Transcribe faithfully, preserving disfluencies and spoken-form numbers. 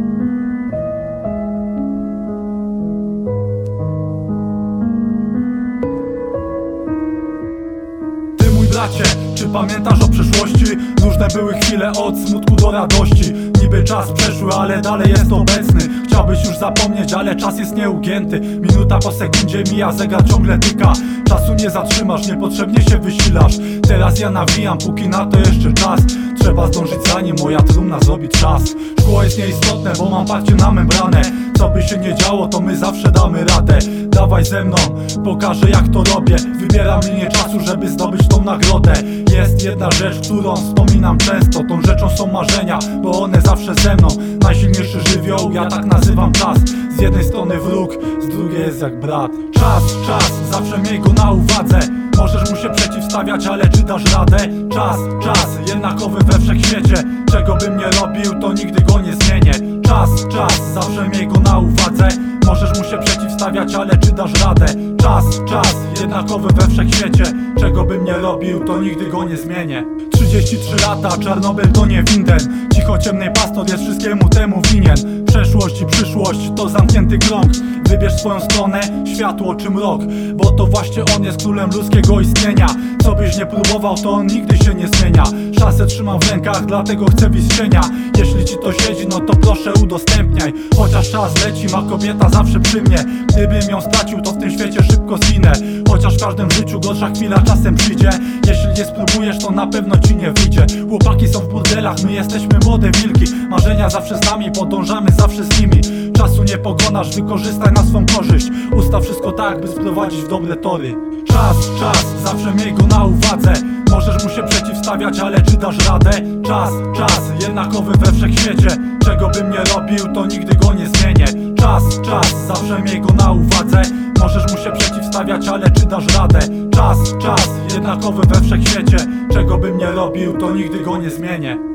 Bracie, czy pamiętasz o przeszłości? Różne były chwile od smutku do radości. Niby czas przeszły, ale dalej jest obecny. Chciałbyś już zapomnieć, ale czas jest nieugięty. Minuta po sekundzie mija, zegar ciągle tyka. Czasu nie zatrzymasz, niepotrzebnie się wysilasz. Teraz ja nawijam, póki na to jeszcze czas. Trzeba zdążyć, zanim moja trumna zrobi trzask. Szkło jest nieistotne, bo mam parcie na membranę. Co by się nie działo, to my zawsze damy radę. Dawaj ze mną, pokażę jak to robię. Wybieram linię czasu, żeby zdobyć tą nagrodę. Jest jedna rzecz, którą wspominam często. Tą rzeczą są marzenia, bo one zawsze ze mną. Najsilniejszy żywioł, ja tak nazywam czas. Z jednej strony wróg, z drugiej jest jak brat. Czas, czas, zawsze miej go na uwadze. Możesz mu się przeciwstawiać, ale czy dasz radę? Czas, czas, jednakowy we wszechświecie. Czego bym nie robił, to nigdy go nie zmienię. Czas, czas, zawsze miej go na uwadze. Możesz mu się przeciwstawiać, ale czy dasz radę? Czas, czas, jednakowy we wszechświecie. Czego bym nie robił, to nigdy go nie zmienię. trzydzieści trzy lata, Czarnobyl to nie Winden. Cicho ciemnej pastor jest wszystkiemu temu winien. Przeszłość i przyszłość to zamknięty krąg. Wybierz swoją stronę, światło czy mrok. Bo to właśnie on jest królem ludzkiego istnienia. Co byś nie próbował, to on nigdy się nie zmienia. Szansę trzymam w rękach, dlatego chcę bić cienia. Jeśli ci to siedzi, no to proszę udostępniaj. Chociaż czas leci, ma kobieta zawsze przy mnie. Gdybym ją stracił, to w tym świecie szybko zginę. Chociaż w każdym życiu gorsza chwila czasem przyjdzie. Jeśli nie spróbujesz, to na pewno ci nie wyjdzie. Chłopaki są w burdelach, my jesteśmy młode wilki. Marzenia zawsze z nami, podążamy zawsze z nimi. Czasu nie pogonasz, wykorzystaj na swą korzyść. Ustaw wszystko tak, by sprowadzić w dobre tory. Czas, czas, zawsze miej go na uwadze. Możesz mu się przeciwstawiać, ale czy dasz radę? Czas, czas, jednakowy we wszechświecie. Czego bym nie robił, to nigdy go nie zmienię. Czas, czas, zawsze miej go na uwadze. Możesz mu się przeciwstawiać, ale czy dasz radę? Czas, czas, jednakowy we wszechświecie. Czego bym nie robił, to nigdy go nie zmienię.